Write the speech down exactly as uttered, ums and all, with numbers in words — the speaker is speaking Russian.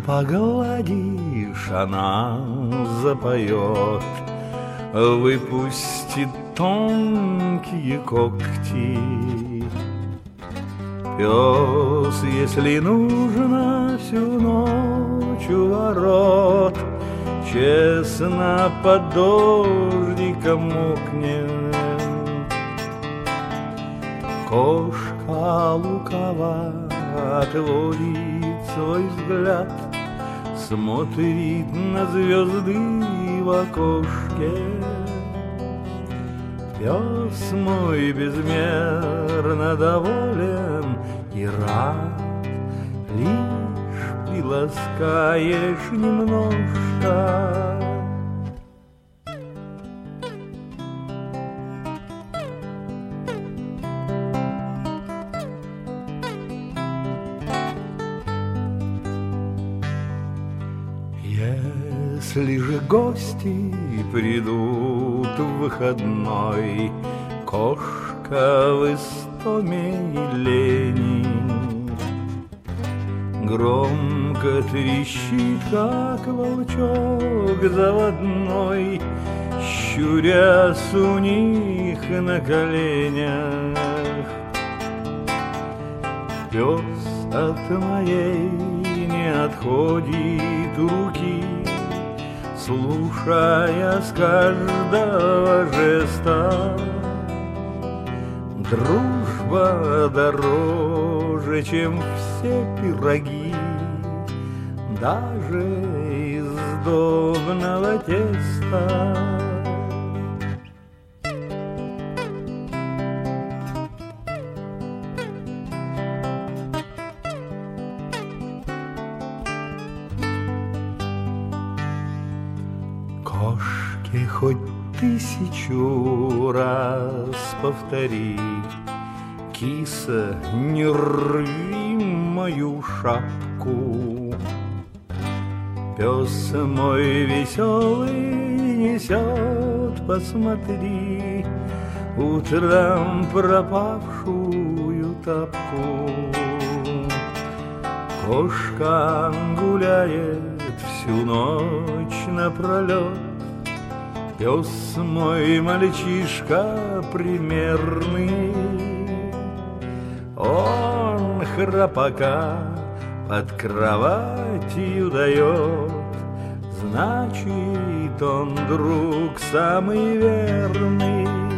погладишь, она запоет, выпустит тонкие когти. Пес, если нужно, всю ночь у ворот честно под дождиком мокнет. Кошка лукаво отводит свой взгляд, смотрит на звезды в окошке. Пес мой безмерно доволен и рад, лишь приласкаешь немножко. Если же гости придут в выходной, кошка в истоме и лени громко трещит, как волчок заводной, щурясь у них на коленях. Пес от моей не отходит руки, слушая с каждого жеста. Дружба дороже, чем все пироги, даже из сдобного теста. Кошке хоть тысячу раз повтори: киса, не рви мою шапку. Пес мой веселый несет, посмотри, утром пропавшую тапку. Кошка гуляет всю ночь напролет, пес мой мальчишка примерный. Он храпака под кроватью дает, значит, он друг самый верный.